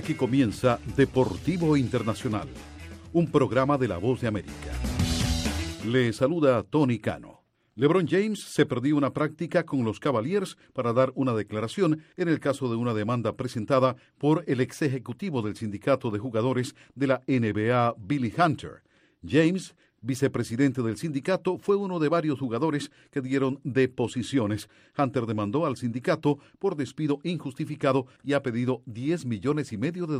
Aquí comienza Deportivo Internacional, un programa de La Voz de América. Le saluda Tony Cano. LeBron James se perdió una práctica con los Cavaliers para dar una declaración en el caso de una demanda presentada por el ex ejecutivo del sindicato de jugadores de la NBA, Billy Hunter. James, vicepresidente del sindicato, fue uno de varios jugadores que dieron deposiciones. Hunter demandó al sindicato por despido injustificado y ha pedido $10,5 millones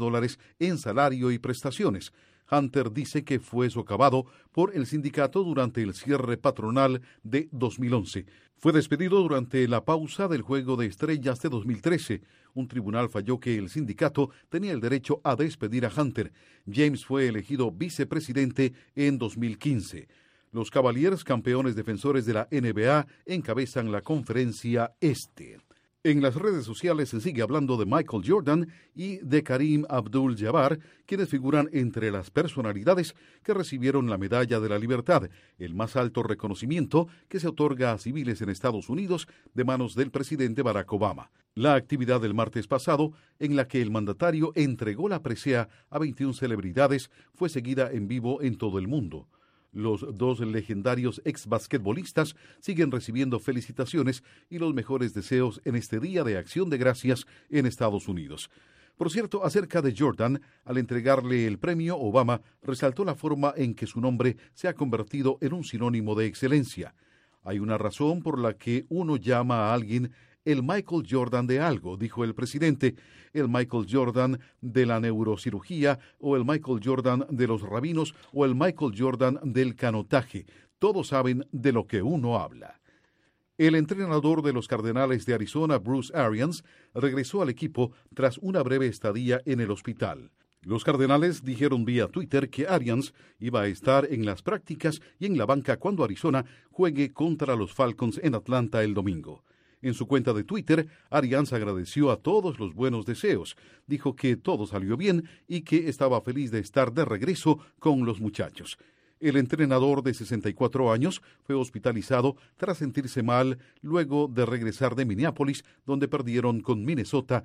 en salario y prestaciones. Hunter dice que fue socavado por el sindicato durante el cierre patronal de 2011. Fue despedido durante la pausa del Juego de Estrellas de 2013. Un tribunal falló que el sindicato tenía el derecho a despedir a Hunter. James fue elegido vicepresidente en 2015. Los Cavaliers, campeones defensores de la NBA, encabezan la conferencia este. En las redes sociales se sigue hablando de Michael Jordan y de Kareem Abdul-Jabbar, quienes figuran entre las personalidades que recibieron la Medalla de la Libertad, el más alto reconocimiento que se otorga a civiles en Estados Unidos de manos del presidente Barack Obama. La actividad del martes pasado, en la que el mandatario entregó la presea a 21 celebridades, fue seguida en vivo en todo el mundo. Los dos legendarios ex-basquetbolistas siguen recibiendo felicitaciones y los mejores deseos en este Día de Acción de Gracias en Estados Unidos. Por cierto, acerca de Jordan, al entregarle el premio, Obama resaltó la forma en que su nombre se ha convertido en un sinónimo de excelencia. Hay una razón por la que uno llama a alguien el Michael Jordan de algo, dijo el presidente, el Michael Jordan de la neurocirugía, o el Michael Jordan de los rabinos, o el Michael Jordan del canotaje. Todos saben de lo que uno habla. El entrenador de los Cardenales de Arizona, Bruce Arians, regresó al equipo tras una breve estadía en el hospital. Los Cardenales dijeron vía Twitter que Arians iba a estar en las prácticas y en la banca cuando Arizona juegue contra los Falcons en Atlanta el domingo. En su cuenta de Twitter, Arians agradeció a todos los buenos deseos, dijo que todo salió bien y que estaba feliz de estar de regreso con los muchachos. El entrenador de 64 años fue hospitalizado tras sentirse mal luego de regresar de Minneapolis, donde perdieron con Minnesota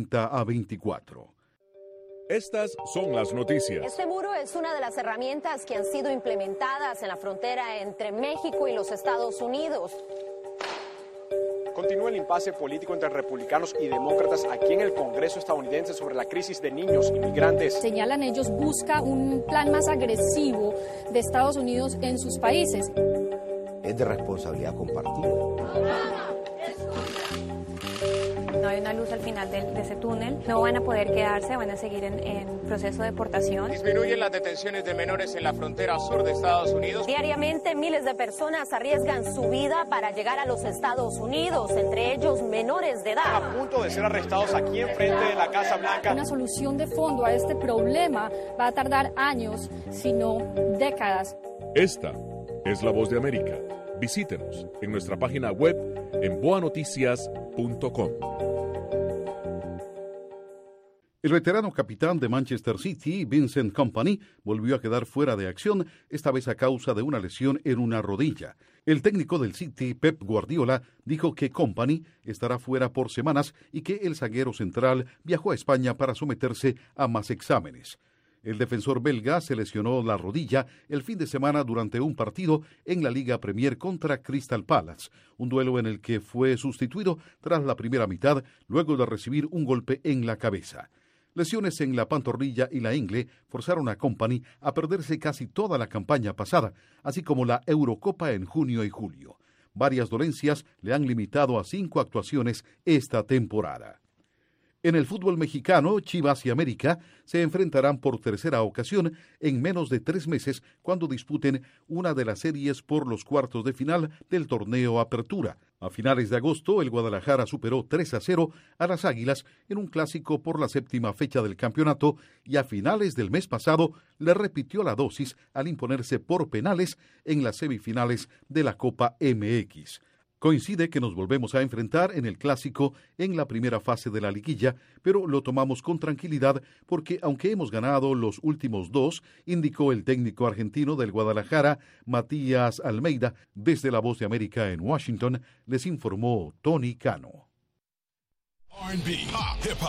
30-24. Estas son las noticias. Este muro es una de las herramientas que han sido implementadas en la frontera entre México y los Estados Unidos. Continúa el impasse político entre republicanos y demócratas aquí en el Congreso estadounidense sobre la crisis de niños inmigrantes. Señalan ellos, busca un plan más agresivo de Estados Unidos en sus países. Es de responsabilidad compartida. No hay una luz al final de ese túnel. No van a poder quedarse, van a seguir en proceso de deportación. Disminuyen las detenciones de menores en la frontera sur de Estados Unidos. Diariamente miles de personas arriesgan su vida para llegar a los Estados Unidos, entre ellos menores de edad. A punto de ser arrestados aquí enfrente de la Casa Blanca. Una solución de fondo a este problema va a tardar años, si no décadas. Esta es La Voz de América. Visítenos en nuestra página web en boanoticias.com. El veterano capitán de Manchester City, Vincent Kompany, volvió a quedar fuera de acción, esta vez a causa de una lesión en una rodilla. El técnico del City, Pep Guardiola, dijo que Kompany estará fuera por semanas y que el zaguero central viajó a España para someterse a más exámenes. El defensor belga se lesionó la rodilla el fin de semana durante un partido en la Liga Premier contra Crystal Palace, un duelo en el que fue sustituido tras la primera mitad luego de recibir un golpe en la cabeza. Lesiones en la pantorrilla y la ingle forzaron a Kompany a perderse casi toda la campaña pasada, así como la Eurocopa en junio y julio. Varias dolencias le han limitado a 5 actuaciones esta temporada. En el fútbol mexicano, Chivas y América se enfrentarán por tercera ocasión en menos de 3 meses cuando disputen una de las series por los cuartos de final del torneo Apertura. A finales de agosto, el Guadalajara superó 3-0 a las Águilas en un clásico por la 7ª fecha del campeonato y a finales del mes pasado le repitió la dosis al imponerse por penales en las semifinales de la Copa MX. Coincide que nos volvemos a enfrentar en el clásico en la primera fase de la liguilla, pero lo tomamos con tranquilidad porque aunque hemos ganado los últimos 2, indicó el técnico argentino del Guadalajara, Matías Almeida. Desde La Voz de América en Washington, les informó Tony Cano.